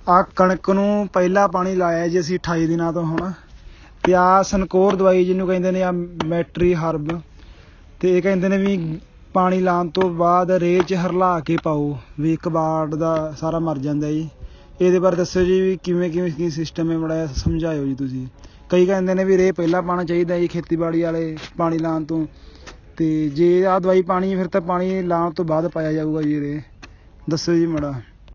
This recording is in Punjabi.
ਆ ਕਣਕ ਨੂੰ ਪਹਿਲਾ ਪਾਣੀ ਲਾਇਆ ਜੀ ਅਸੀਂ 28 ਦਿਨਾਂ ਤੋਂ ਹੁਣ। ਤੇ ਆ ਸਨਕੋਰ ਦਵਾਈ ਜਿਹਨੂੰ ਕਹਿੰਦੇ ਨੇ, ਆ ਮੈਟਰੀ ਹਰਬ, ਤੇ ਇਹ ਕਹਿੰਦੇ ਨੇ ਵੀ ਪਾਣੀ ਲਾਉਣ ਤੋਂ ਬਾਅਦ ਰੇਹ 'ਚ ਹਰਲਾ ਕੇ ਪਾਓ ਵੀ ਕਬਾੜ ਦਾ ਸਾਰਾ ਮਰ ਜਾਂਦਾ ਜੀ। ਇਹਦੇ ਬਾਰੇ ਦੱਸਿਓ ਜੀ ਵੀ ਕਿਵੇਂ ਕਿਵੇਂ ਕੀ ਸਿਸਟਮ ਹੈ, ਮਾੜਾ ਜਿਹਾ ਸਮਝਾਇਓ ਜੀ ਤੁਸੀਂ। ਕਈ ਕਹਿੰਦੇ ਨੇ ਵੀ ਰੇਹ ਪਹਿਲਾਂ ਪਾਉਣਾ ਚਾਹੀਦਾ ਜੀ ਖੇਤੀਬਾੜੀ ਵਾਲੇ ਪਾਣੀ ਲਾਉਣ ਤੋਂ, ਤੇ ਜੇ ਆਹ ਦਵਾਈ ਪਾਣੀ ਫਿਰ ਤਾਂ ਪਾਣੀ ਲਾਉਣ ਤੋਂ ਬਾਅਦ ਪਾਇਆ ਜਾਊਗਾ ਜੀ ਰੇਹ। ਦੱਸਿਓ ਜੀ ਮਾੜਾ।